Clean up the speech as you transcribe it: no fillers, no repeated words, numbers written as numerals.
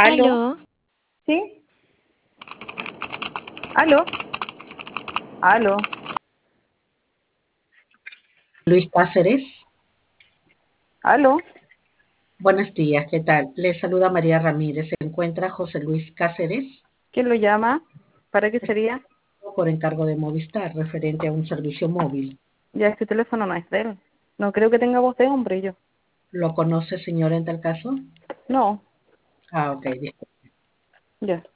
¿Aló? Aló, ¿Sí? ¿Aló? ¿Aló? Luis Cáceres. ¿Aló? Buenos días, ¿qué tal? Le saluda María Ramírez. ¿Se encuentra José Luis Cáceres? ¿Quién lo llama? ¿Para qué sería? Por encargo de Movistar, referente a un servicio móvil. Ya este teléfono no es de él. No creo que tenga voz de hombre yo. ¿Lo conoce, señor, en tal caso? No, Ah, ok, disculpe. ya.